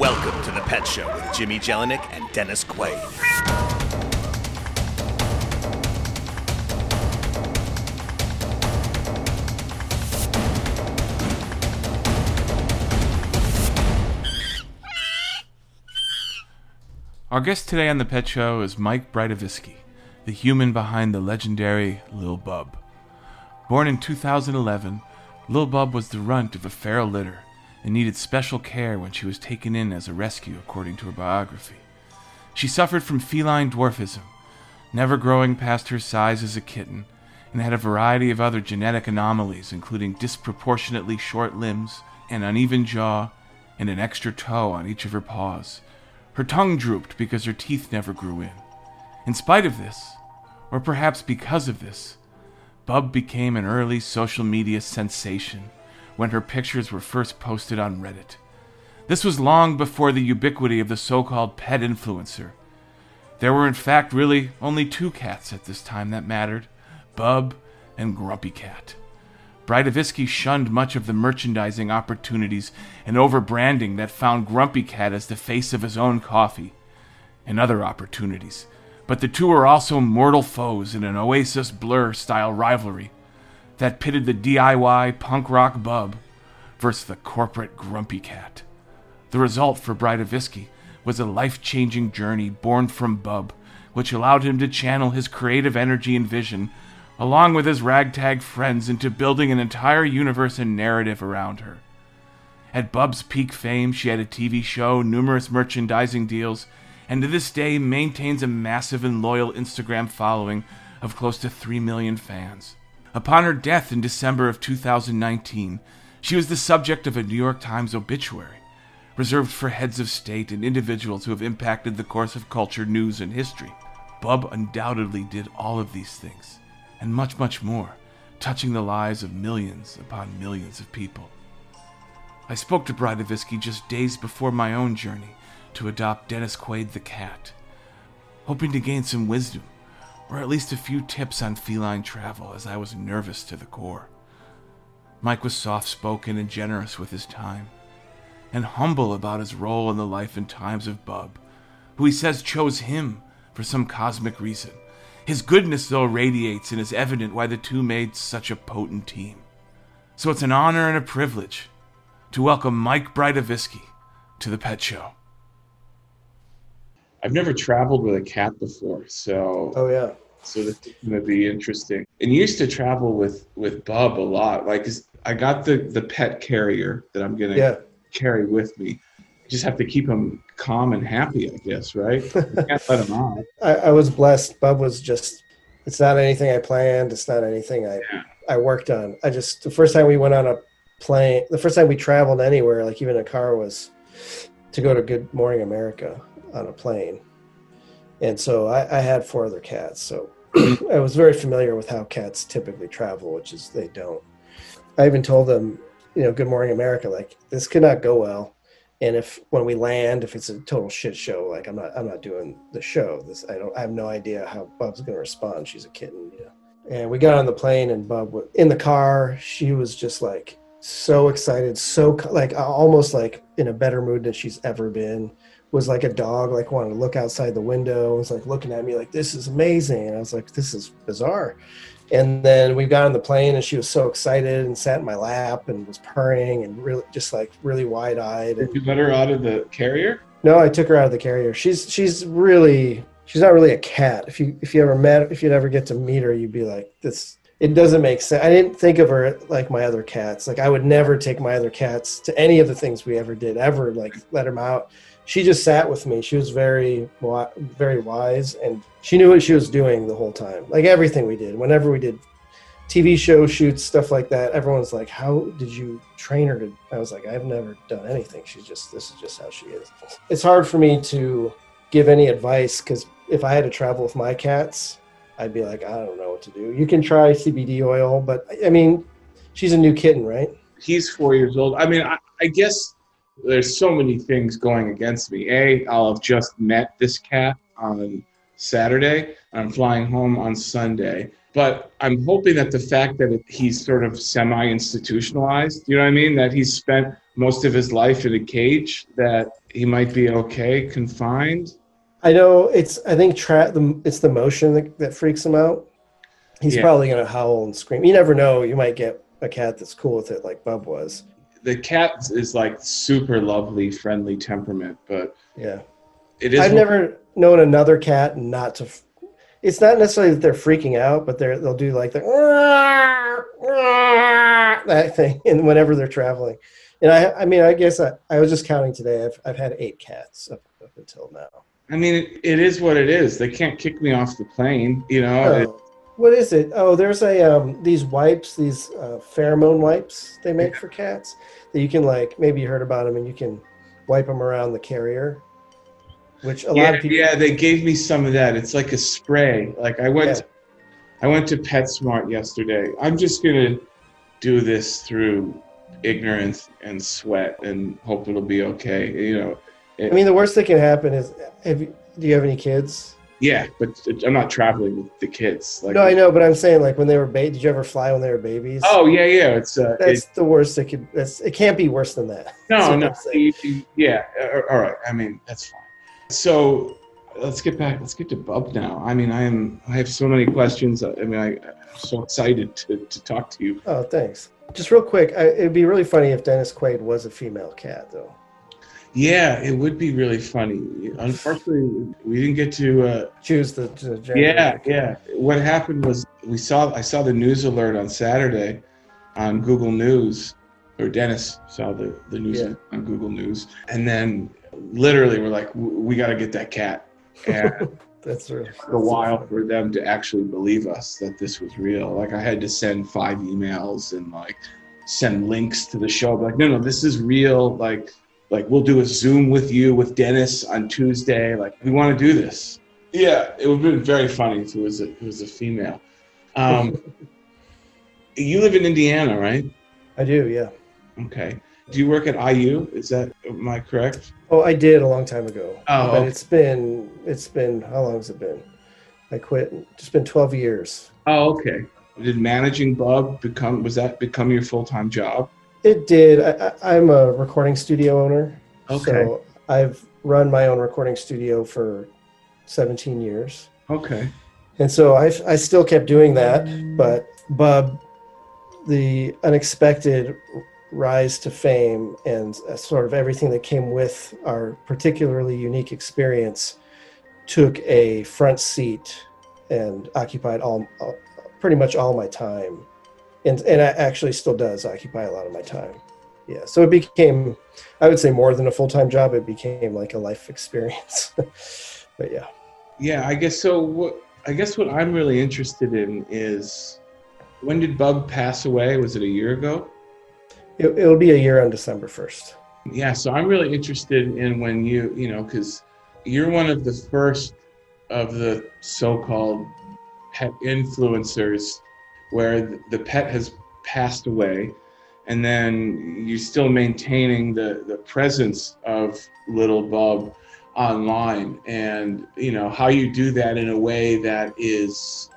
Welcome to The Pet Show with Jimmy Jelinek and Dennis Quaid. Our guest today on The Pet Show is Mike Braidovisky, the human behind the legendary Lil Bub. Born in 2011, Lil Bub was the runt of a feral litter and needed special care when she was taken in as a rescue, according to her biography. She suffered from feline dwarfism, never growing past her size as a kitten, and had a variety of other genetic anomalies, including disproportionately short limbs, an uneven jaw, and an extra toe on each of her paws. Her tongue drooped because her teeth never grew in. In spite of this, or perhaps because of this, Bub became an early social media sensation when her pictures were first posted on Reddit. This was long before the ubiquity of the so-called pet influencer. There were in fact really only two cats at this time that mattered, Bub and Grumpy Cat. Braidovisky shunned much of the merchandising opportunities and over-branding that found Grumpy Cat as the face of his own coffee, and other opportunities. But the two were also mortal foes in an Oasis Blur-style rivalry that pitted the DIY punk rock Bub versus the corporate Grumpy Cat. The result for Braidovisky was a life-changing journey born from Bub, which allowed him to channel his creative energy and vision along with his ragtag friends into building an entire universe and narrative around her. At Bub's peak fame, she had a TV show, numerous merchandising deals, and to this day maintains a massive and loyal Instagram following of close to 3 million fans. Upon her death in December of 2019, she was the subject of a New York Times obituary, reserved for heads of state and individuals who have impacted the course of culture, news, and history. Bub undoubtedly did all of these things, and much, much more, touching the lives of millions upon millions of people. I spoke to Braidovisky just days before my own journey to adopt Dennis Quaid the cat, hoping to gain some wisdom, or at least a few tips on feline travel, as I was nervous to the core. Mike was soft-spoken and generous with his time, and humble about his role in the life and times of Bub, who he says chose him for some cosmic reason. His goodness, though, radiates and is evident why the two made such a potent team. So it's an honor and a privilege to welcome Mike Braidovisky to The Pet Show. I've never traveled with a cat before, so so this is going to be interesting. And you used to travel with Bub a lot. Like, I got the pet carrier that I'm going to carry with me. Just have to keep him calm and happy, I guess, right? You can't let him out. I was blessed. Bub was just, it's not anything I planned. It's not anything I worked on. The first time we went on a plane, the first time we traveled anywhere, like even a car, was to go to Good Morning America on a plane. And so I had 4 other cats. So I was very familiar with how cats typically travel, which is they don't. I even told them, Good Morning America, like, this could not go well. And when we land, if it's a total shit show, like I'm not doing the show. I have no idea how Bub's going to respond. She's a kitten, And we got on the plane, and Bub was in the car. She was just like so excited, so like almost like in a better mood than she's ever been. Was like a dog, like wanted to look outside the window. Was like looking at me like, this is amazing. And I was like, this is bizarre. And then we got on the plane, and she was so excited and sat in my lap and was purring and really just like really wide-eyed. Did you let her out of the carrier? No, I took her out of the carrier. She's not really a cat. If you'd ever get to meet her, you'd be like, this. It doesn't make sense. I didn't think of her like my other cats. Like, I would never take my other cats to any of the things we ever did, ever like let them out. She just sat with me. She was very, very wise, and she knew what she was doing the whole time. Like everything we did, whenever we did TV show shoots, stuff like that, everyone's like, how did you train her to? I was like, I've never done anything. This is just how she is. It's hard for me to give any advice, because if I had to travel with my cats, I'd be like, I don't know what to do. You can try CBD oil, but I mean, she's a new kitten, right? He's 4 years old. I mean, I guess there's so many things going against me. I'll have just met this cat on Saturday. I'm flying home on Sunday. But I'm hoping that the fact that he's sort of semi-institutionalized, you know what I mean? That he's spent most of his life in a cage, that he might be okay, confined. I know it's the motion that freaks him out. He's probably going to howl and scream. You never know. You might get a cat that's cool with it like Bub was. The cat is like super lovely, friendly temperament, but yeah, it is. I've never known another cat not to. It's not necessarily that they're freaking out, but they'll do like the that thing, and whenever they're traveling. And I guess I was just counting today. I've had 8 cats up until now. I mean, it is what it is. They can't kick me off the plane, you know. What is it? Oh, there's these wipes, these pheromone wipes they make for cats that you can, like, maybe you heard about them, and you can wipe them around the carrier. Which a lot of people. Yeah, they gave me some of that. It's like a spray. Like I went to PetSmart yesterday. I'm just gonna do this through ignorance and sweat and hope it'll be okay. You know. I mean, the worst that can happen is, do you have any kids? Yeah, but I'm not traveling with the kids. Like, no, I know, but I'm saying, like, when they were did you ever fly when they were babies? Oh yeah. That's the worst. It can't be worse than that. No. Yeah. All right. I mean, that's fine. So let's get to Bub now. I mean, I have so many questions. I mean, I'm so excited to talk to you. Oh, thanks. Just real quick, it'd be really funny if Dennis Quaid was a female cat, though. Yeah, it would be really funny. Unfortunately, we didn't get to choose the gender. Yeah. What happened was I saw the news alert on Saturday on Google News, or Dennis saw the news on Google News, and then literally we're like, we got to get that cat. And that's a while for them to actually believe us that this was real. Like, I had to send 5 emails and like send links to the show. Like, no, this is real. Like we'll do a Zoom with you with Dennis on Tuesday. Like, we want to do this. Yeah, it would have been very funny if it was a female. You live in Indiana, right? I do, yeah. Okay. Do you work at IU? Am I correct? Oh, I did a long time ago. Oh, but okay. It's been, how long has it been? I quit. It's been 12 years. Oh, okay. Did managing Bub become your full-time job? It did. I'm a recording studio owner. Okay. So I've run my own recording studio for 17 years. Okay. And so I still kept doing that, but Bub, the unexpected rise to fame and sort of everything that came with our particularly unique experience took a front seat and occupied pretty much all my time. And it actually still does occupy a lot of my time. Yeah. So it became, I would say, more than a full-time job. It became like a life experience. But yeah. Yeah, I guess so. What I'm really interested in is, when did Bub pass away? Was it a year ago? It'll be a year on December 1st. Yeah. So I'm really interested in when you know, because you're one of the first of the so-called pet influencers where the pet has passed away, and then you're still maintaining the presence of little Bub online, and you know how you do that in a way that is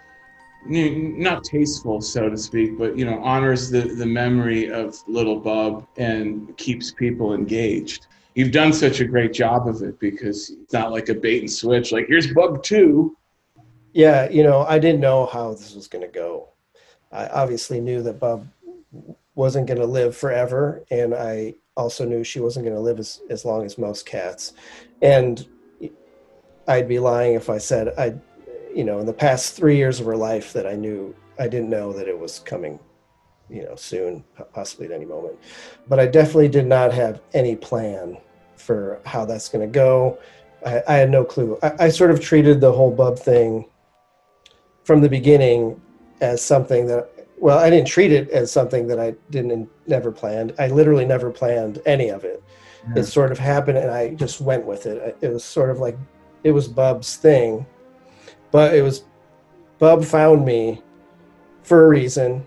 not tasteful, so to speak, but you know, honors the memory of little Bub and keeps people engaged. You've done such a great job of it, because it's not like a bait and switch, like, here's Bub 2. Yeah, you know, I didn't know how this was going to go. I obviously knew that Bub wasn't going to live forever, and I also knew she wasn't going to live as long as most cats. And I'd be lying if I said in the past 3 years of her life that I didn't know that it was coming, soon, possibly at any moment. But I definitely did not have any plan for how that's going to go. I had no clue. I sort of treated the whole Bub thing from the beginning as something that, well, I didn't treat it as something that I never planned. I literally never planned any of it. Yeah. It sort of happened, and I just went with it. It was sort of like, it was Bub's thing, but Bub found me for a reason.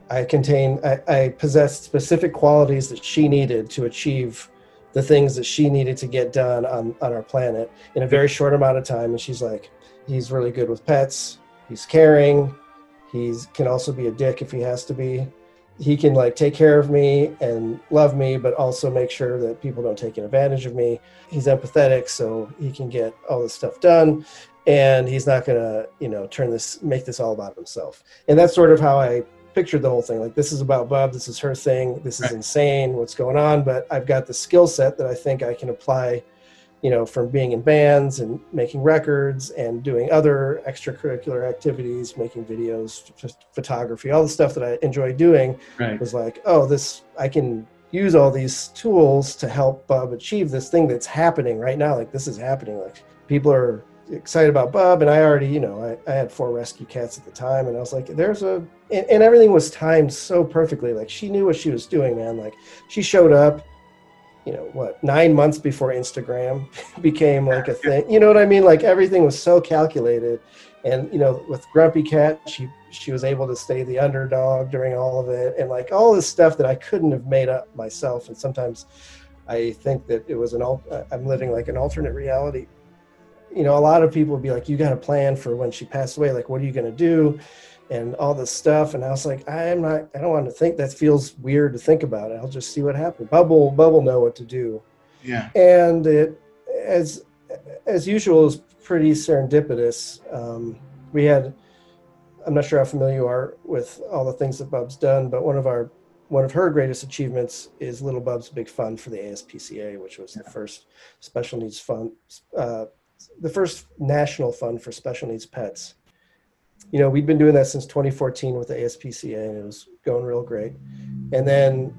I possessed specific qualities that she needed to achieve the things that she needed to get done on our planet in a very short amount of time. And she's like, He's really good with pets. He's caring. Can also be a dick if he has to be. He can like take care of me and love me, but also make sure that people don't take advantage of me. He's empathetic, so he can get all this stuff done, and he's not gonna, make this all about himself. And that's sort of how I pictured the whole thing. Like, this is about Bub. This is her thing. This is insane. What's going on? But I've got the skill set that I think I can apply, from being in bands and making records and doing other extracurricular activities, making videos, photography, all the stuff that I enjoy doing. Was like, I can use all these tools to help Bub achieve this thing that's happening right now. Like, this is happening. Like, people are excited about Bub, and I already, I had 4 rescue cats at the time, and I was like, and everything was timed so perfectly. Like, she knew what she was doing, man. Like, she showed up, 9 months before Instagram became like a thing. You know what I mean? Like, everything was so calculated. And, with Grumpy Cat, she was able to stay the underdog during all of it. And like all this stuff that I couldn't have made up myself. And sometimes I think that it was I'm living like an alternate reality. A lot of people would be like, you got a plan for when she passed away. Like, what are you going to do? And all this stuff. And I was like, I don't want to think. That feels weird to think about. I'll just see what happens. Bub will know what to do. Yeah. And it, as usual, is pretty serendipitous. I'm not sure how familiar you are with all the things that Bub's done, but one of her greatest achievements is Little Bub's Big Fund for the ASPCA, which was the first special needs fund, the first national fund for special needs pets. We'd been doing that since 2014 with the ASPCA, and it was going real great. And then,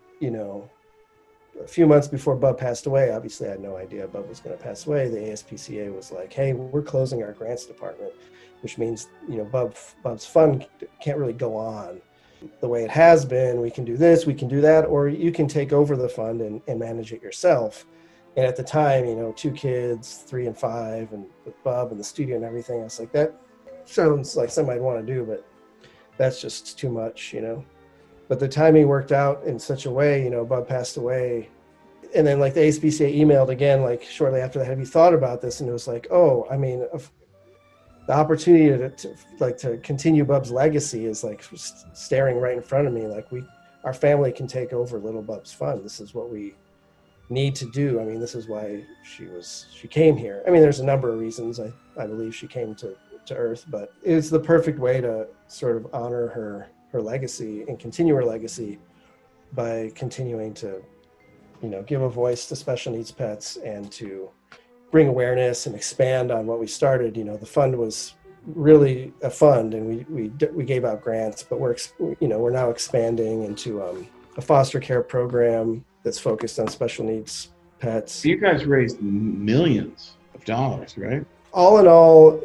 a few months before Bub passed away, obviously I had no idea Bub was going to pass away. The ASPCA was like, hey, we're closing our grants department, which means, Bub's fund can't really go on the way it has been. We can do this, we can do that, or you can take over the fund and manage it yourself. And at the time, 2 kids, 3 and 5, and with Bub and the studio and everything, I was like, that sounds like something I'd want to do, but that's just too much, But the timing worked out in such a way, Bub passed away. And then like the ASPCA emailed again, like shortly after that, have you thought about this? And it was like, the opportunity to continue Bub's legacy is like staring right in front of me. Like, our family can take over Little Bub's fund. This is what we need to do. I mean, this is why she came here. I mean, there's a number of reasons I believe she came to Earth, but it's the perfect way to sort of honor her legacy and continue her legacy by continuing to, give a voice to special needs pets and to bring awareness and expand on what we started. The fund was really a fund, and we gave out grants, but we're now expanding into a foster care program that's focused on special needs pets. You guys raised millions of dollars, right? All in all,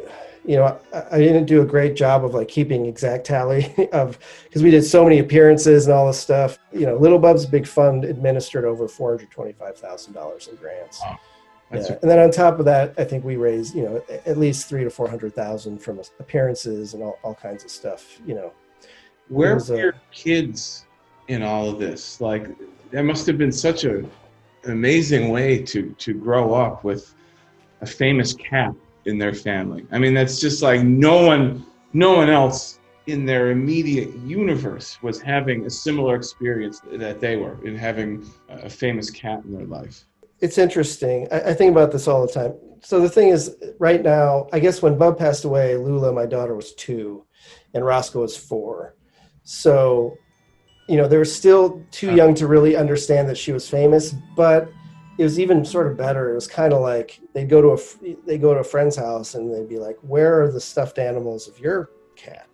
I didn't do a great job of like keeping exact tally because we did so many appearances and all this stuff. Little Bub's Big Fund administered over $425,000 in grants. Wow. And then on top of that, I think we raised, at least $300,000 to $400,000 from appearances and all kinds of stuff. Where were your kids in all of this? Like, that must have been such an amazing way to grow up with a famous cat in their family. I mean, that's just like no one else in their immediate universe was having a similar experience that they were in having a famous cat in their life. It's interesting. I think about this all the time. So the thing is, right now, I guess when Bub passed away, Lula, my daughter, was 2, and Roscoe was 4. So, they were still too young to really understand that she was famous, but it was even sort of better. It was kind of like they go to a friend's house and they'd be like, "Where are the stuffed animals of your cat?"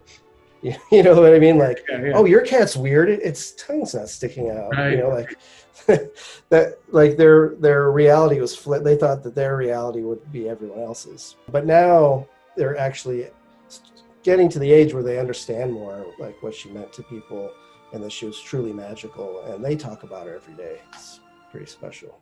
You know what I mean? Like, yeah. "Oh, your cat's weird. Its tongue's not sticking out." Right. Like that. Like their reality was flipped. They thought that their reality would be everyone else's, but now they're actually getting to the age where they understand more, like what she meant to people, and that she was truly magical. And they talk about her every day. It's pretty special.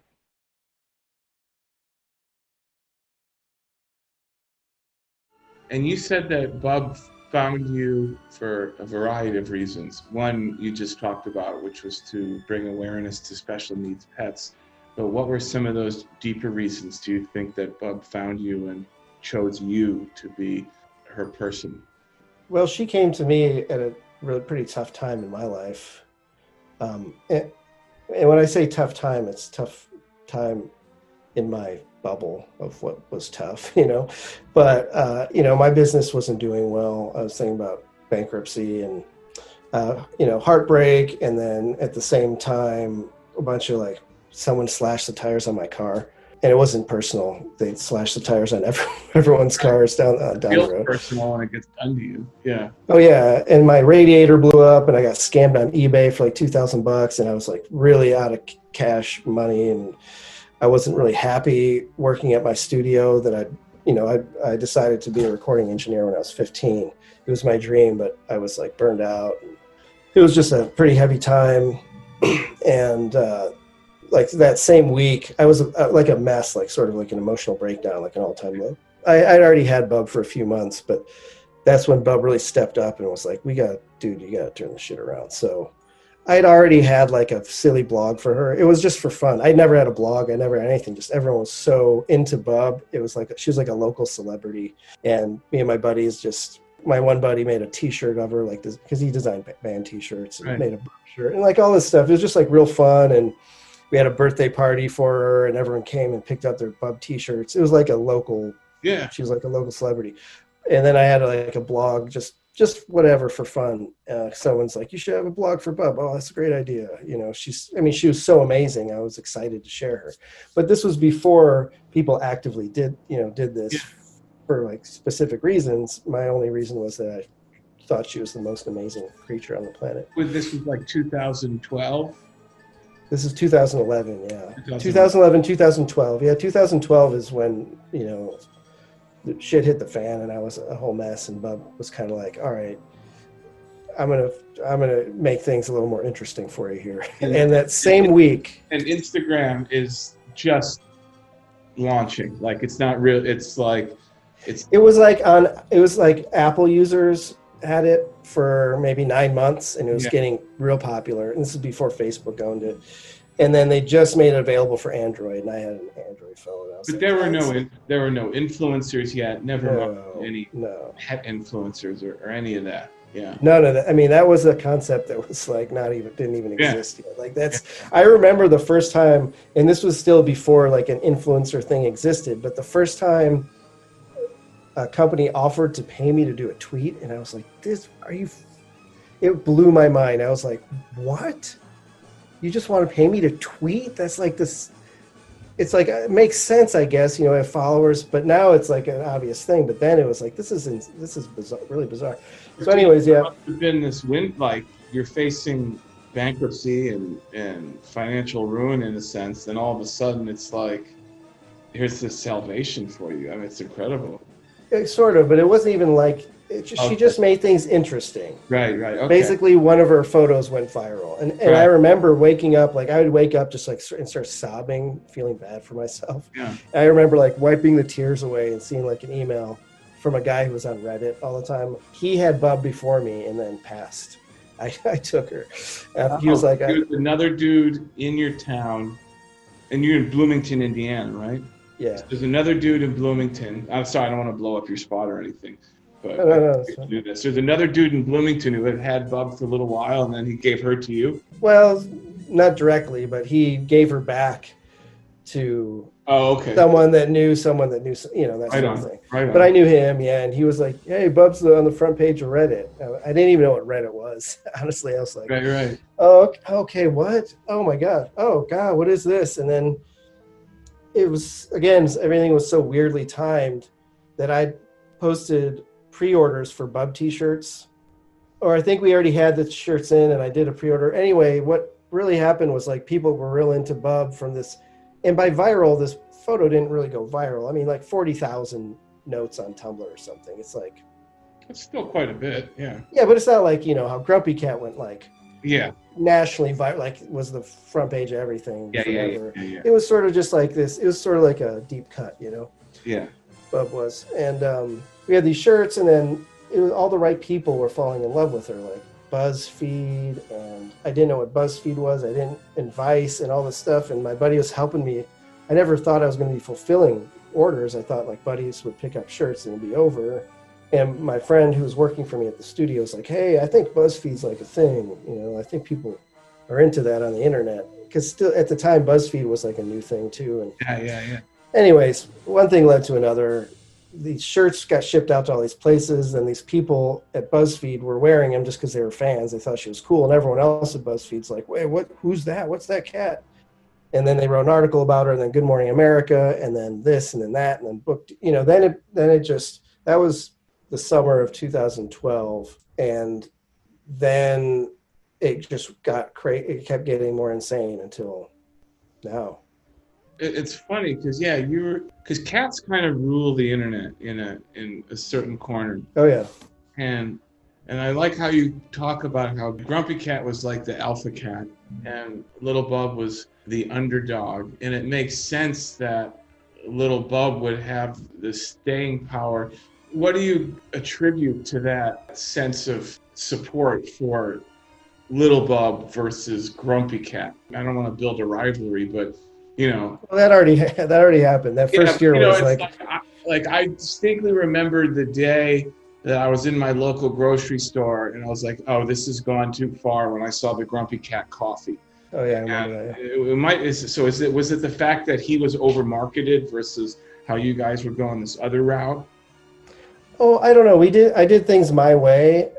And you said that Bub found you for a variety of reasons. One you just talked about, which was to bring awareness to special needs pets. But what were some of those deeper reasons do you think that Bub found you chose you to be her person? Well, she came to me at a really pretty tough time in my life. And when I say tough time, it's tough time in my bubble of what was tough, But, my business wasn't doing well. I was thinking about bankruptcy and, heartbreak. And then at the same time, a bunch of someone slashed the tires on my car. And it wasn't personal. They slashed the tires on everyone's cars down the road. Personal when it gets done to you. Yeah. Oh yeah, and my radiator blew up, and I got scammed on eBay for $2,000, and I was really out of cash money, and I wasn't really happy working at my studio. That I decided to be a recording engineer when I was 15. It was my dream, but I was burned out. It was just a pretty heavy time, and. That same week, I was a mess, sort of an emotional breakdown, an all-time low. I'd already had Bub for a few months, but that's when Bub really stepped up and was like, you got to turn this shit around. So I'd already had a silly blog for her. It was just for fun. I'd never had a blog. I never had anything. Just everyone was so into Bub. It was she was a local celebrity. And me and my buddies my one buddy made a t-shirt of her this, because he designed band t-shirts and right. Made a Bub shirt and all this stuff. It was just real fun. And we had a birthday party for her, and everyone came and picked up their Bub t-shirts. It was a local, she was a local celebrity. And then I had a blog, just whatever for fun. Someone's you should have a blog for Bub. Oh, that's a great idea. She was so amazing. I was excited to share her. But this was before people actively did this for specific reasons. My only reason was that I thought she was the most amazing creature on the planet. This was 2012? This is 2011, yeah. 2011, 2012. Yeah, 2012 is when, the shit hit the fan and I was a whole mess, and Bub was kind of all right, I'm gonna make things a little more interesting for you here. And that same week. And Instagram is just launching. It's not real. It was Apple users had it for maybe 9 months, and it was getting real popular. And this is before Facebook owned it. And then they just made it available for Android, and I had an Android phone. But there were no influencers yet. Never any pet influencers or any of that. Yeah. None of that. I mean, that was a concept that was didn't even exist yet. I remember the first time, and this was still before an influencer thing existed, but the first time a company offered to pay me to do a tweet, and I was it blew my mind. I was like, what? You just want to pay me to tweet? That's this, it's it makes sense, I guess, I have followers, but now it's an obvious thing. But then it was this is bizarre, really bizarre. So anyways, yeah. Must have been this you're facing bankruptcy and financial ruin in a sense, then all of a sudden it's here's this salvation for you. I mean, it's incredible. Sort of, but it wasn't even she just made things interesting. Right. Okay. Basically, one of her photos went viral, and I remember waking up, I would wake up just and start sobbing, feeling bad for myself. Yeah. And I remember wiping the tears away and seeing an email from a guy who was on Reddit all the time. He had Bub before me and then passed. I took her. He was another dude in your town, and you're in Bloomington, Indiana, right? Yeah. There's another dude in Bloomington. I'm sorry, I don't want to blow up your spot or anything. But no, do this. There's another dude in Bloomington who had Bub for a little while, and then he gave her to you. Well, not directly, but he gave her back to someone that knew, that sort of thing. Right but I knew him, and he was like, hey, Bub's on the front page of Reddit. I didn't even know what Reddit was. Honestly, I was like, right. Oh, okay, what? Oh my God. Oh God, what is this? And then it was, again, everything was so weirdly timed that I posted pre-orders for Bub t-shirts, or I think we already had the shirts in and I did a pre-order. Anyway, what really happened was people were real into Bub from this, and by viral, this photo didn't really go viral. I mean, 40,000 notes on Tumblr or something. It's it's still quite a bit. Yeah. Yeah, but it's not how Grumpy Cat went nationally viral, was the front page of everything. Yeah. It was sort of just this. It was sort of like a deep cut, Yeah. Bub was, and we had these shirts, and then it was all the right people were falling in love with her, BuzzFeed, and I didn't know what BuzzFeed was. I didn't, and Vice, and all this stuff. And my buddy was helping me. I never thought I was going to be fulfilling orders. I thought like buddies would pick up shirts and it'd be over. And my friend who was working for me at the studio was like, hey, I think BuzzFeed's like a thing. You know, I think people are into that on the internet. Because still at the time, BuzzFeed was like a new thing too. And Yeah. anyways, one thing led to another. These shirts got shipped out to all these places, and these people at BuzzFeed were wearing them just because they were fans. They thought she was cool, and everyone else at BuzzFeed's like, wait, who's that? What's that cat? And then they wrote an article about her, and then Good Morning America, and then this, and then that, and then booked. You know, then it just, that was the summer of 2012, and then it just got crazy. It kept getting more insane until now. It's funny because because cats kind of rule the internet in a certain corner. Oh yeah. And I like how you talk about how Grumpy Cat was like the alpha cat and Little Bub was the underdog, and it makes sense that Little Bub would have the staying power. What do you attribute to that sense of support for Little Bub versus Grumpy Cat? I don't want to build a rivalry, but you know, well, that already happened. That first year was like I distinctly remember the day that I was in my local grocery store and I was like, oh, this has gone too far when I saw the Grumpy Cat coffee. Oh yeah, I remember that. Yeah. Was it the fact that he was over marketed versus how you guys were going this other route? Oh, I don't know. I did things my way.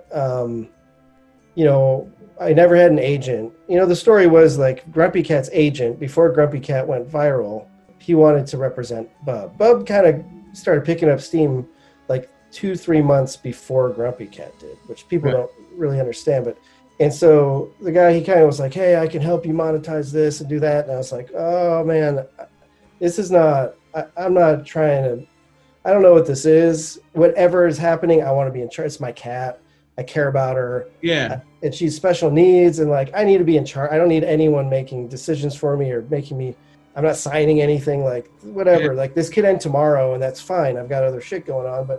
You know, I never had an agent. You know, the story was like Grumpy Cat's agent, before Grumpy Cat went viral, he wanted to represent Bub. Bub kind of started picking up steam like 2-3 months before Grumpy Cat did, which people don't really understand. And so the guy, he kind of was like, hey, I can help you monetize this and do that. And I was like, oh man, this is not, I'm not trying to, I don't know what this is. Whatever is happening, I want to be in charge. It's my cat. I care about her. Yeah. And she's special needs, and like I need to be in charge. I don't need anyone making decisions for me or making me, I'm not signing anything, like whatever. Yeah. Like this could end tomorrow and that's fine. I've got other shit going on.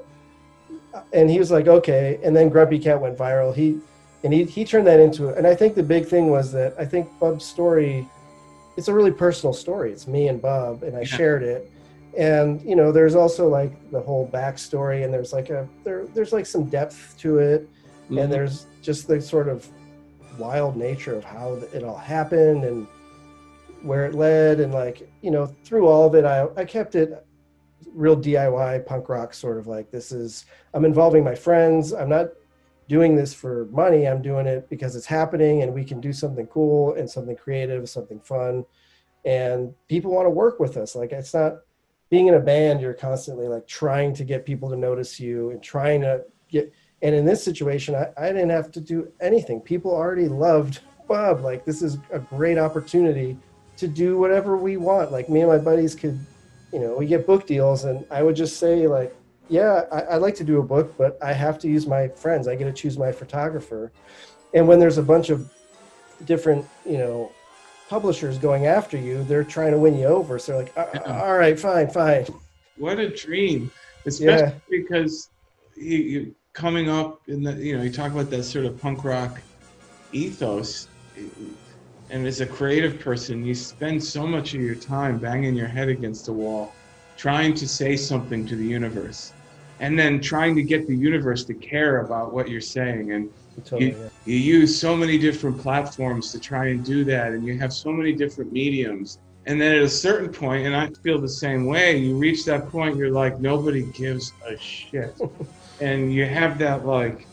And he was like, okay. And then Grumpy Cat went viral. He turned that into it. And I think the big thing was that I think Bub's story, it's a really personal story. It's me and Bub, and I shared it. And you know, there's also like the whole backstory, and there's like some depth to it. Mm-hmm. And there's just the sort of wild nature of how it all happened and where it led. And like, you know, through all of it, I kept it real DIY punk rock, sort of like, I'm involving my friends. I'm not doing this for money. I'm doing it because it's happening and we can do something cool and something creative, something fun. And people want to work with us. Like, it's not being in a band, you're constantly like trying to get people to notice you and trying to and in this situation, I didn't have to do anything. People already loved Bub. Like, this is a great opportunity to do whatever we want. Like, me and my buddies could, you know, we get book deals, and I would just say like, yeah, I'd like to do a book, but I have to use my friends. I get to choose my photographer. And when there's a bunch of different, you know, publishers going after you, they're trying to win you over. So they're like, all right, fine. What a dream. Especially because you coming up in the, you know, you talk about that sort of punk rock ethos, and as a creative person, you spend so much of your time banging your head against the wall, trying to say something to the universe, and then trying to get the universe to care about what you're saying. And you use so many different platforms to try and do that, and you have so many different mediums. And then at a certain point, and I feel the same way, you reach that point, you're like, nobody gives a shit. And you have that like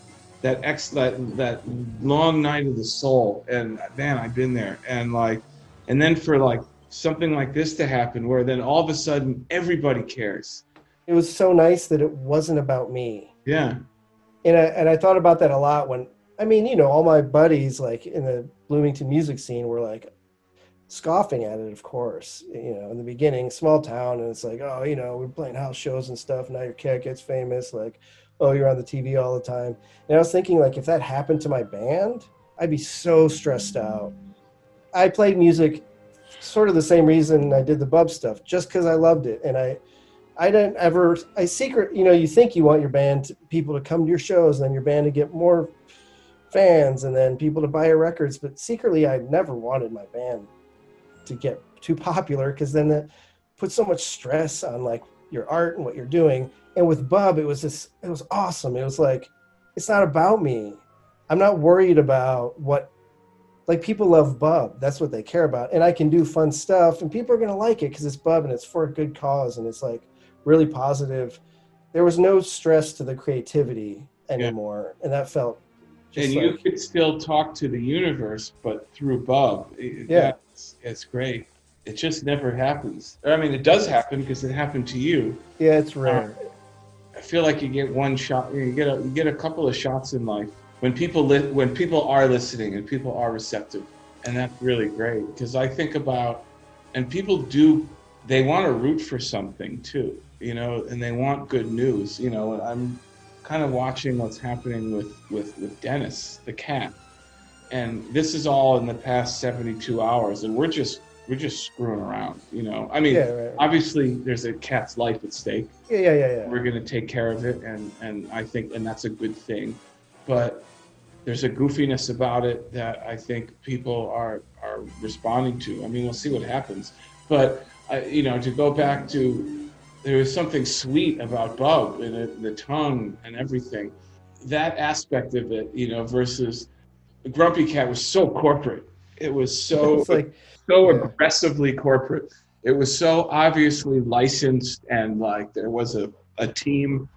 that long night of the soul, and man, I've been there. And like, and then for like something like this to happen, where then all of a sudden everybody cares. It was so nice that it wasn't about me. Yeah. And I thought about that a lot when, I mean, you know, all my buddies like in the Bloomington music scene were like scoffing at it, of course, you know, in the beginning, small town, and it's like, oh, you know, we're playing house shows and stuff. Now your cat gets famous. Like, oh, you're on the TV all the time. And I was thinking, like, if that happened to my band, I'd be so stressed out. I played music sort of the same reason I did the Bub stuff, just because I loved it. And you know, you think you want your band, people to come to your shows, and then your band to get more fans, and then people to buy your records. But secretly, I never wanted my band to get too popular, because then that puts so much stress on like your art and what you're doing. And with Bub, it was awesome. It was like, it's not about me. I'm not worried about what, like, people love Bub. That's what they care about. And I can do fun stuff and people are going to like it because it's Bub and it's for a good cause. And it's like really positive. There was no stress to the creativity anymore. Yeah. And that felt just and you could still talk to the universe, but through Bub. Yeah. It's great. It just never happens. I mean, it does happen because it happened to you. Yeah, it's rare. I feel like you get one shot. You get a couple of shots in life when people are listening and people are receptive, and that's really great. Because I think about, and people they want to root for something too, and they want good news. I'm kind of watching what's happening with Dennis the cat, and this is all in the past 72 hours, and we're just screwing around, I mean, right. Obviously there's a cat's life at stake. Yeah. We're going to take care of it. And I think, and that's a good thing, but there's a goofiness about it that I think people are responding to. I mean, we'll see what happens, but to go back to, there was something sweet about Bub and the tongue and everything, that aspect of it, versus Grumpy Cat was so corporate. It was so aggressively corporate. It was so obviously licensed, and like there was a team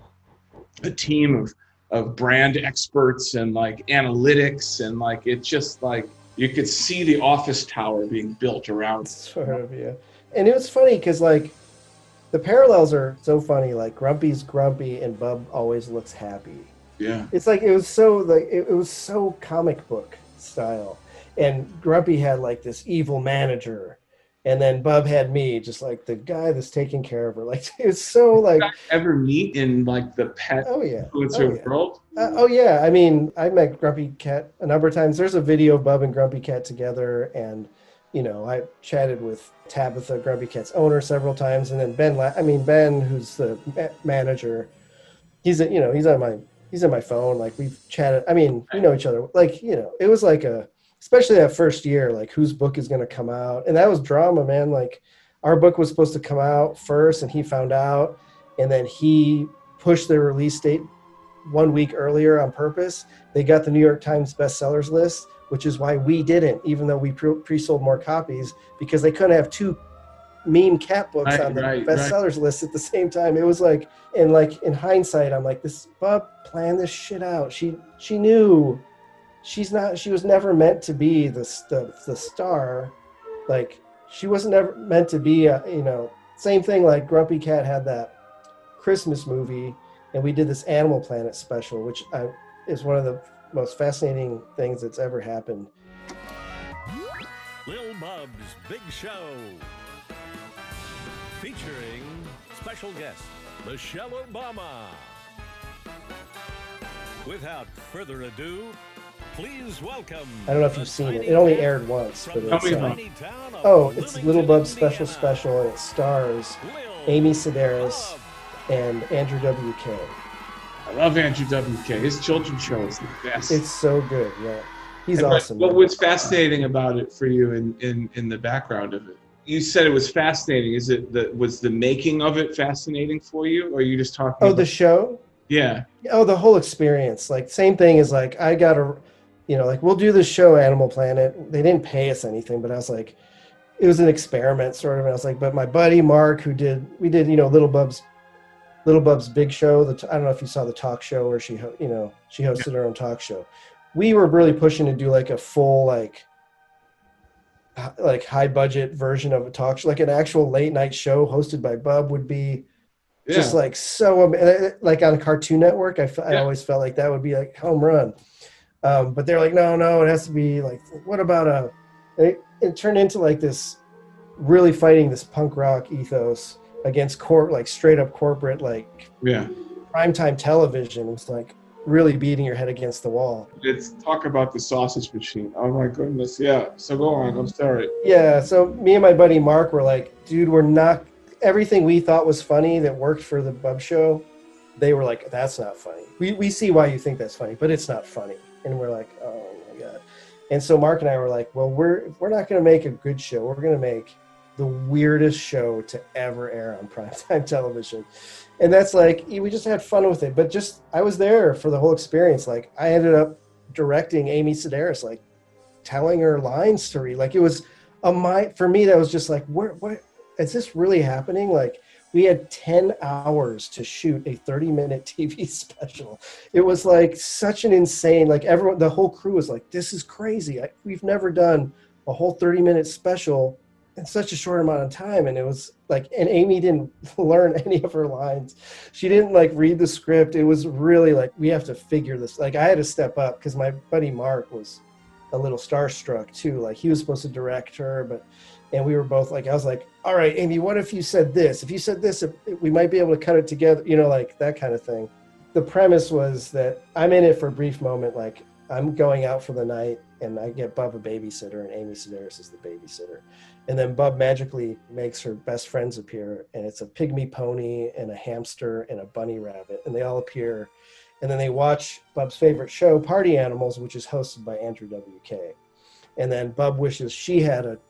of brand experts and like analytics, and like it just like you could see the office tower being built around. Sort of, yeah. And it was funny because like the parallels are so funny. Like Grumpy's grumpy and Bub always looks happy. Yeah. It's like it was so comic book style. And Grumpy had like this evil manager, and then Bub had me, just like the guy that's taking care of her. Like it was so like. Did you ever meet in like the pet influencer world? Yeah. I mean, I met Grumpy Cat a number of times. There's a video of Bub and Grumpy Cat together, and I chatted with Tabitha, Grumpy Cat's owner, several times, and then Ben, who's the manager. He's on my phone. Like we've chatted. I mean, we know each other. Like it was like especially that first year, like whose book is going to come out. And that was drama, man. Like our book was supposed to come out first and he found out, and then he pushed their release date 1 week earlier on purpose. They got the New York Times bestsellers list, which is why we didn't, even though we pre-sold more copies, because they couldn't have two meme cat books on the bestsellers list at the same time. It was like, and like in hindsight, I'm like, this Bub planned this shit out. She knew she was never meant to be the star. Like she wasn't ever meant to be same thing. Like Grumpy Cat had that Christmas movie, and we did this Animal Planet special, which is one of the most fascinating things that's ever happened. Lil Bub's Big Show, featuring special guest Michelle Obama. Without further ado, please welcome. I don't know if you've seen it. It only aired once, but it's Little Bub's special, and it stars Amy Sedaris and Andrew WK. I love Andrew WK. His children's show is the best. It's so good, yeah. He's awesome. What was fascinating about it for you in the background of it? You said it was fascinating. Was the making of it fascinating for you, or are you just talking about the show? Yeah. Oh, the whole experience. Like same thing as like I got a like we'll do this show Animal Planet. They didn't pay us anything, but I was like, it was an experiment sort of. And I was like, but my buddy Mark, we did Little Bub's Big Show. I don't know if you saw the talk show where she hosted her own talk show. We were really pushing to do like a full like high budget version of a talk show, like an actual late night show hosted by Bub would be just like so like on a Cartoon Network. I always felt like that would be like home run. But they're like, no, it has to be like, what about it turned into like this really fighting this punk rock ethos against straight up corporate, primetime television. It was like really beating your head against the wall. Let's talk about the sausage machine. Oh my goodness. Yeah. So go on. I'm sorry. Yeah. So me and my buddy Mark were like, dude, we're not, everything we thought was funny that worked for the Bub show, they were like, that's not funny. We see why you think that's funny, but it's not funny. And we're like, oh my God. And so Mark and I were like, well, we're not going to make a good show. We're going to make the weirdest show to ever air on primetime television. And that's like, we just had fun with it. But just, I was there for the whole experience. Like, I ended up directing Amy Sedaris, like telling her lines to read. Like, it was for me, that was just like, what is this really happening? Like, we had 10 hours to shoot a 30-minute TV special. It was like such an insane, like everyone, the whole crew was like, this is crazy. We've never done a whole 30-minute special in such a short amount of time. And it was like, and Amy didn't learn any of her lines. She didn't like read the script. It was really like, we have to figure this. Like, I had to step up because my buddy Mark was a little starstruck too. Like, he was supposed to direct her, and we were both like, I was like, all right, Amy, what if you said this? If you said this, we might be able to cut it together, like that kind of thing. The premise was that I'm in it for a brief moment. Like, I'm going out for the night and I get Bub a babysitter and Amy Sedaris is the babysitter. And then Bub magically makes her best friends appear, and it's a pygmy pony and a hamster and a bunny rabbit. And they all appear, and then they watch Bub's favorite show, Party Animals, which is hosted by Andrew WK. And then Bub wishes she had a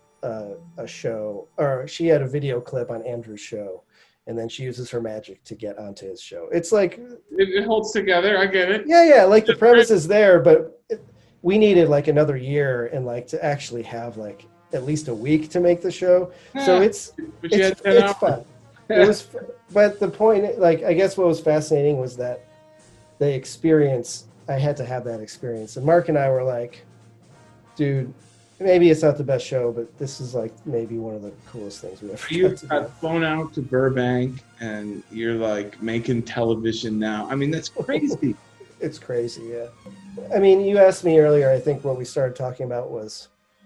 show, or she had a video clip on Andrew's show, and then she uses her magic to get onto his show. It's like it holds together. I get it. Yeah. Like, the premise is there, but we needed like another year and like to actually have like at least a week to make the show. So it's fun. It was, but the point, like, I guess what was fascinating was that the experience. I had to have that experience, and Mark and I were like, dude, maybe it's not the best show, but this is like maybe one of the coolest things we ever You got to got do. flown out to Burbank and you're like making television now. I mean, that's crazy. It's crazy, yeah. I mean, you asked me earlier, I think what we started talking about was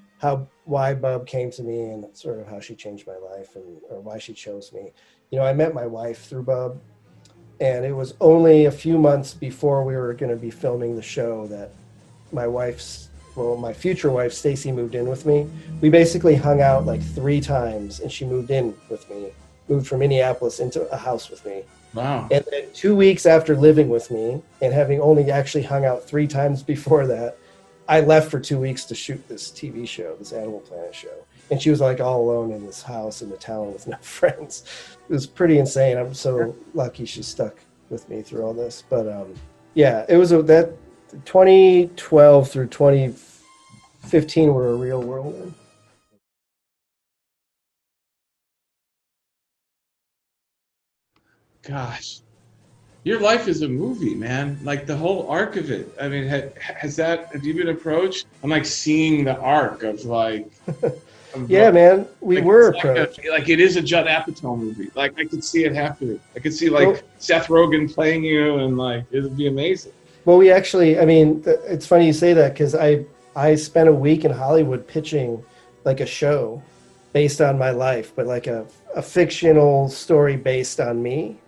why Bub came to me and sort of how she changed my life, or why she chose me. I met my wife through Bub, and it was only a few months before we were going to be filming the show that my future wife, Stacy, moved in with me. We basically hung out like 3 times, and she moved in with me, moved from Minneapolis into a house with me. Wow. And then 2 weeks after living with me and having only actually hung out 3 times before that, I left for 2 weeks to shoot this TV show, this Animal Planet show. And she was like all alone in this house in the town with no friends. It was pretty insane. I'm so lucky she stuck with me through all this. But yeah, it was that 2012 through 2015 were a real whirlwind. Gosh, your life is a movie, man. Like, the whole arc of it. I mean, have you been approached? I'm like seeing the arc of like. Yeah, man, we were approached. Like, it is a Judd Apatow movie. Like, I could see it happening. I could see like Seth Rogen playing you, and like it would be amazing. Well, we actually, I mean, it's funny you say that, because I spent a week in Hollywood pitching like a show based on my life, but like a fictional story based on me.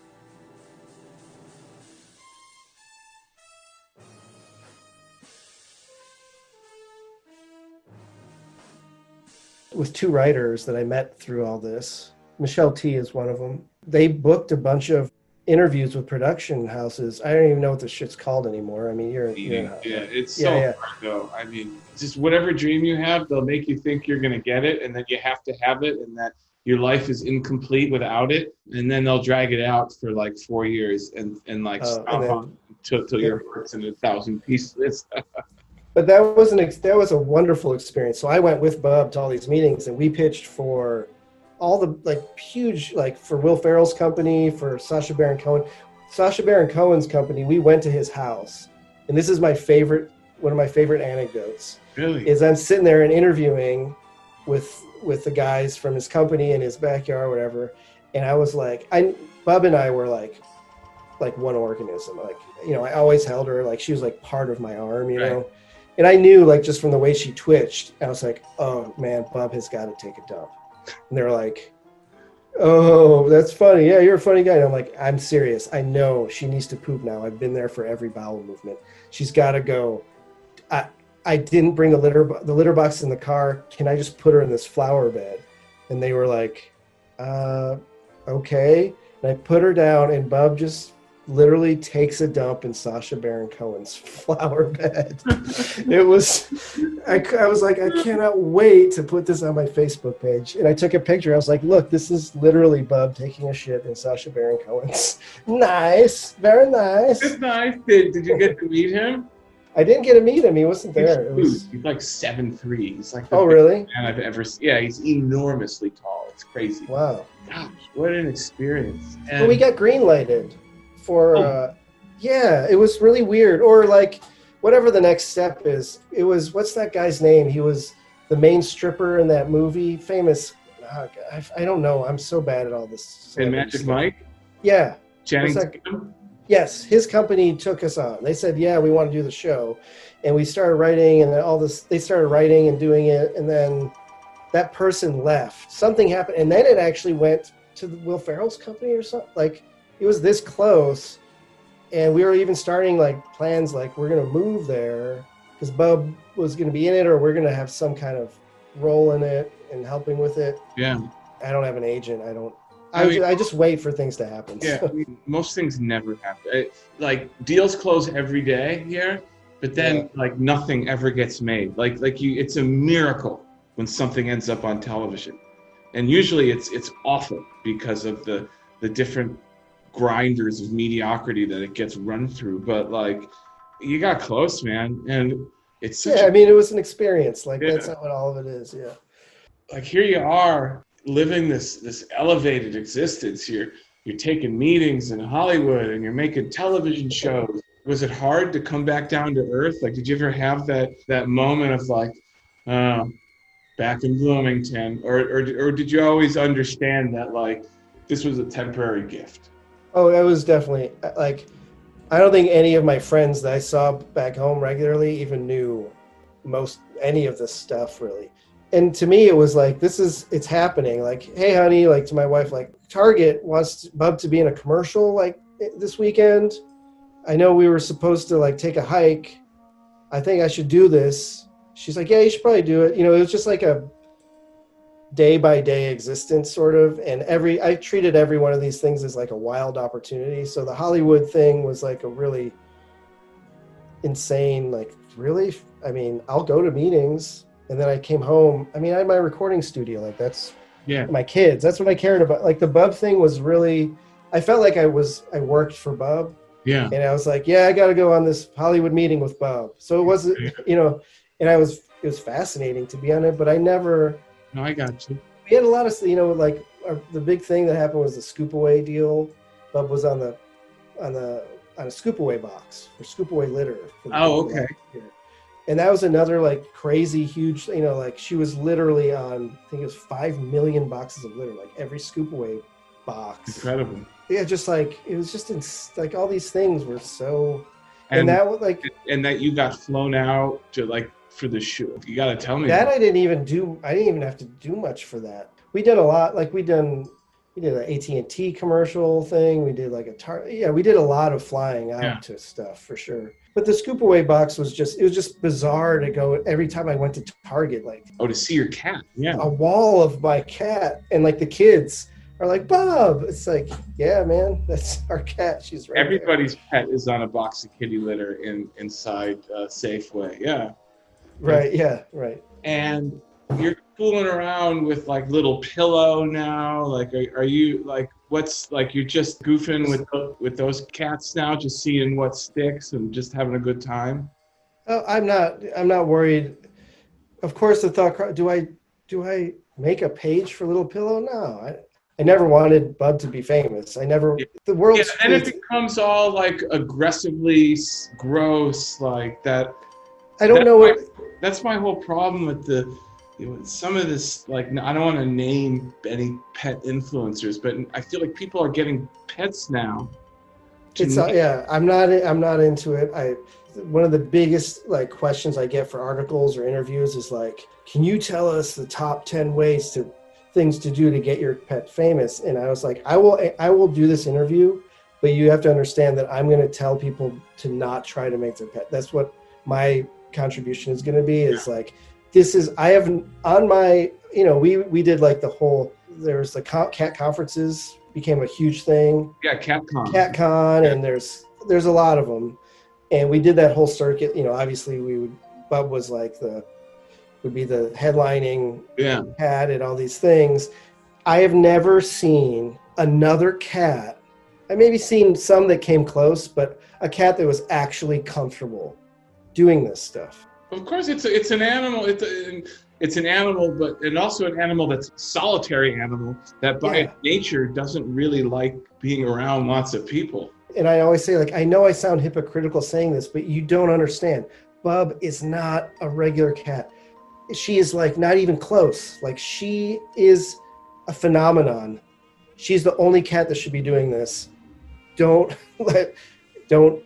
With 2 writers that I met through all this. Michelle T is one of them. They booked a bunch of interviews with production houses. I don't even know what this shit's called anymore. I mean, it's so hard though. I mean, just whatever dream you have, they'll make you think you're going to get it, and then you have to have it, and that your life is incomplete without it, and then they'll drag it out for like 4 years and like stop till your heart's in 1,000 pieces. But that was a wonderful experience. So I went with Bub to all these meetings, and we pitched for all the like huge, like for Will Ferrell's company, for Sacha Baron Cohen's company. We went to his house, and this is one of my favorite anecdotes. Really? Is I'm sitting there and interviewing with the guys from his company in his backyard or whatever, and I was like, Bub and I were like one organism. Like, I always held her, like she was like part of my arm, you know. And I knew, like, just from the way she twitched, I was like, oh man, Bub has got to take a dump. And they're like, oh, that's funny. Yeah, you're a funny guy. And I'm like, I'm serious. I know she needs to poop now. I've been there for every bowel movement. She's got to go. I didn't bring the litter box in the car. Can I just put her in this flower bed? And they were like, okay. And I put her down, and Bub just literally takes a dump in Sacha Baron Cohen's flower bed. It was, I was like, I cannot wait to put this on my Facebook page. And I took a picture. I was like, look, this is literally Bub taking a shit in Sacha Baron Cohen's. Nice. Very nice. It's nice. Did you get to meet him? I didn't get to meet him. He wasn't there. He's like 7'3". He's like the really? Man I've ever seen. Yeah, he's enormously tall. It's crazy. Wow. Gosh, what an experience. And well, we got green lighted for yeah, it was really weird. Or like whatever the next step is. It was, what's that guy's name? He was the main stripper in that movie, famous. I don't know. I'm so bad at all this. And Magic Mike? Yeah. Channing Tatum? Yes, his company took us on. They said, yeah, we want to do the show. And we started writing and all this, they started writing and doing it. And then that person left. Something happened. And then it actually went to Will Ferrell's company or something. Like, it was this close. And we were even starting like plans, like we're going to move there because Bub was going to be in it, or we're going to have some kind of role in it and helping with it. Yeah. I don't have an agent. I just wait for things to happen. Yeah, most things never happen. Like deals close every day here, but then like nothing ever gets made. It's a miracle when something ends up on television, and usually it's awful because of the different grinders of mediocrity that it gets run through. But like, you got close, man, and it's it was an experience. Like that's not what all of it is. Yeah, like here you are. Living this elevated existence. You're taking meetings in Hollywood and you're making television shows. Was it hard to come back down to earth? Like, did you ever have that moment of like, back in Bloomington, or did you always understand that like this was a temporary gift? Oh, it was definitely like, I don't think any of my friends that I saw back home regularly even knew any of this stuff really. And to me, it was like, it's happening. Like, hey, honey, like to my wife, like Target wants Bub to be in a commercial like this weekend. I know we were supposed to like take a hike. I think I should do this. She's like, yeah, you should probably do it. You know, it was just like a day by day existence sort of. And I treated every one of these things as like a wild opportunity. So the Hollywood thing was like a really insane, like really, I mean, I'll go to meetings. And then I came home. I mean, I had my recording studio. Like that's my kids. That's what I cared about. Like the Bub thing was really, I felt like I worked for Bub. Yeah. And I was like, yeah, I got to go on this Hollywood meeting with Bub. So it wasn't, you know, and it was fascinating to be on it, but I never. No, I got you. We had a lot of, you know, like the big thing that happened was the Scoop Away deal. Bub was on a Scoop Away box for Scoop Away litter. Oh, okay. And that was another like crazy huge, you know, like she was literally on, I think it was 5 million boxes of litter, like every Scoop Away box. Incredible. Yeah, just like, it was just like all these things were so, and that was like. And that you got flown out to like for the show. You got to tell me that. I didn't even have to do much for that. We did a lot, like we did an AT&T commercial thing. We did like we did a lot of flying out to stuff for sure. But the Scoop Away box was just bizarre to go every time I went to Target, like to see your cat. Yeah. A wall of my cat, and like the kids are like, Bob. It's like, yeah, man, that's our cat. She's right. Everybody's pet is on a box of kitty litter inside Safeway. Yeah. Right. Yeah. Right. And you're fooling around with like Little Pillow now. Like, are you like, what's like, you're just goofing with those cats now, just seeing what sticks and just having a good time? Oh, I'm not worried. Of course, the thought, do I make a page for Little Pillow? No, I never wanted Bub to be famous. The world. Yeah, and it becomes all like aggressively gross like that. I don't know that's my whole problem with some of this, like, I don't want to name any pet influencers, but I feel like people are getting pets now. I'm not into it. One of the biggest like questions I get for articles or interviews is like, can you tell us the top 10 things to do to get your pet famous? And I was like, I will do this interview, but you have to understand that I'm going to tell people to not try to make their pet. That's what my contribution is going to be, is like, I have on my, you know, we did like there's the cat conferences became a huge thing. Yeah, CatCon. CatCon, yeah. And there's a lot of them. And we did that whole circuit. Obviously Bub was would be the headlining cat at all these things. I have never seen another cat. I maybe seen some that came close, but a cat that was actually comfortable doing this stuff. Of course, it's an animal. It's an animal, and also an animal that's a solitary animal that by nature doesn't really like being around lots of people. And I always say, I know I sound hypocritical saying this, but you don't understand. Bub is not a regular cat. She is not even close. She is a phenomenon. She's the only cat that should be doing this. Don't do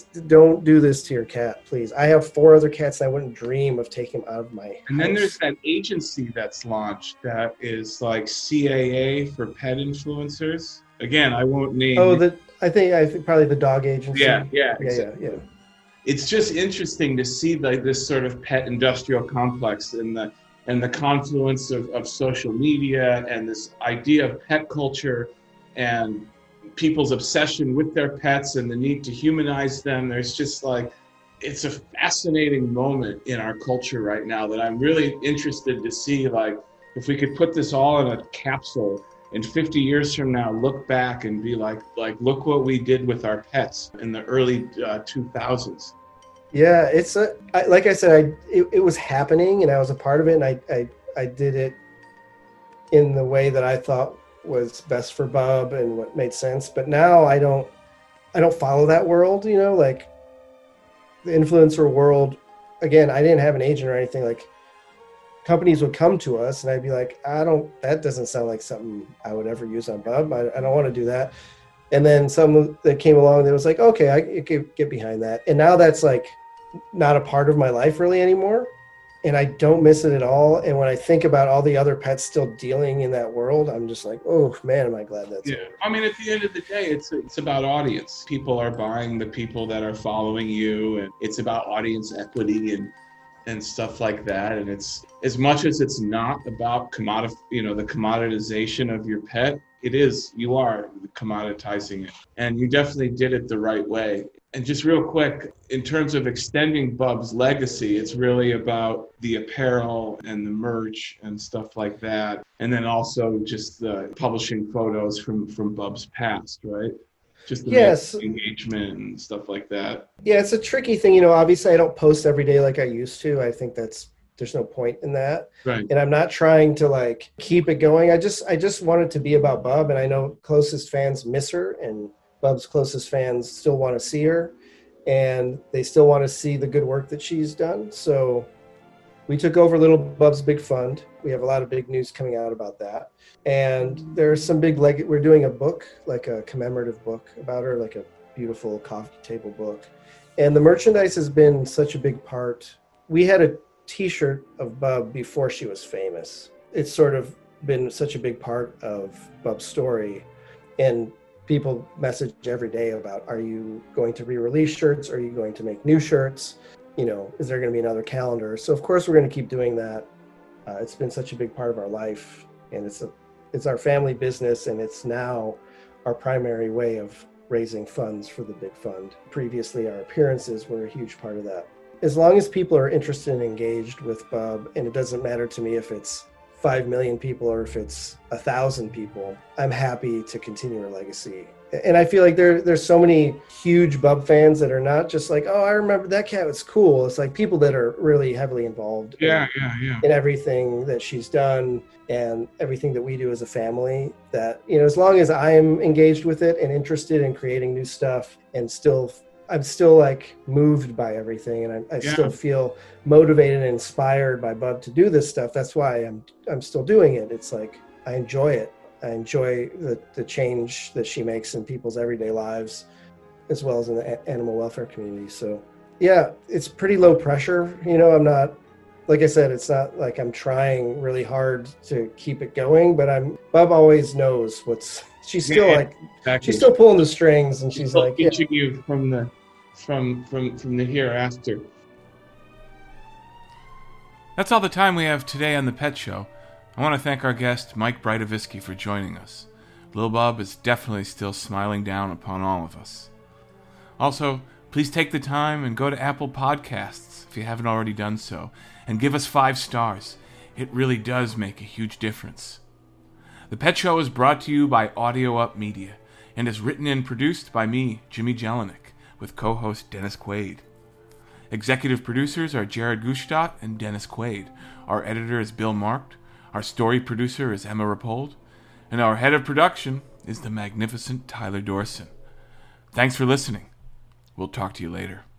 this to your cat, please. I have 4 other cats and I wouldn't dream of taking them out of my house. And then there's that agency that's launched that is like CAA for pet influencers. Again, I won't name. Oh, I think probably the dog agency. Yeah. Yeah. It's just interesting to see this sort of pet industrial complex and the confluence of social media and this idea of pet culture and people's obsession with their pets and the need to humanize them. There's just it's a fascinating moment in our culture right now that I'm really interested to see, if we could put this all in a capsule and 50 years from now, look back and be like, look what we did with our pets in the early 2000s. Yeah, like I said, it was happening and I was a part of it, and I did it in the way that I thought was best for Bub and what made sense. But now I don't follow that world, the influencer world. Again, I didn't have an agent or anything. Companies would come to us and I'd be like, that doesn't sound like something I would ever use on Bub. I don't want to do that. And then some that came along that was like, okay, I could get behind that. And now that's not a part of my life really anymore. And I don't miss it at all. And when I think about all the other pets still dealing in that world, I'm just like, oh man, am I glad that's it. I mean, at the end of the day, it's about audience. People are buying the people that are following you, and it's about audience equity and stuff like that. And it's, as much as it's not about the commoditization of your pet, it is, you are commoditizing it. And you definitely did it the right way. And just real quick, in terms of extending Bub's legacy, it's really about the apparel and the merch and stuff like that. And then also just the publishing photos from Bub's past, right? Just the engagement and stuff like that. Yeah, it's a tricky thing. Obviously I don't post every day like I used to. I think there's no point in that. Right. And I'm not trying to keep it going. I just want it to be about Bub, and I know closest fans miss her, and Bub's closest fans still want to see her, and they still want to see the good work that she's done. So we took over Little Bub's Big Fund. We have a lot of big news coming out about that. And there's some big, we're doing a book, a commemorative book about her, a beautiful coffee table book. And the merchandise has been such a big part. We had a t-shirt of Bub before she was famous. It's sort of been such a big part of Bub's story. And people message every day about, are you going to re-release shirts? Are you going to make new shirts? Is there going to be another calendar? So of course we're going to keep doing that. It's been such a big part of our life, and it's our family business, and it's now our primary way of raising funds for the Big Fund. Previously, our appearances were a huge part of that. As long as people are interested and engaged with Bub, and it doesn't matter to me if it's 5 million people or if it's 1,000 people, I'm happy to continue her legacy. And I feel like there's so many huge Bub fans that are not just like, oh, I remember that cat was cool. It's people that are really heavily involved in everything that she's done and everything that we do as a family, that, as long as I'm engaged with it and interested in creating new stuff, and I'm still moved by everything, and I still feel motivated and inspired by Bub to do this stuff. That's why I'm still doing it. It's I enjoy it. I enjoy the change that she makes in people's everyday lives, as well as in the animal welfare community. So yeah, it's pretty low pressure. I'm not, like I said, it's not like I'm trying really hard to keep it going, but Bub always knows she's still she's still pulling the strings, and she's teaching you from the hereafter. That's all the time we have today on The Pet Show. I want to thank our guest, Mike Braidovisky, for joining us. Lil Bub is definitely still smiling down upon all of us. Also, please take the time and go to Apple Podcasts if you haven't already done so, and give us 5 stars. It really does make a huge difference. The Pet Show is brought to you by Audio Up Media, and is written and produced by me, Jimmy Jelinek, with co-host Dennis Quaid. Executive producers are Jared Gustad and Dennis Quaid. Our editor is Bill Marked. Our story producer is Emma Rapold. And our head of production is the magnificent Tyler Dorson. Thanks for listening. We'll talk to you later.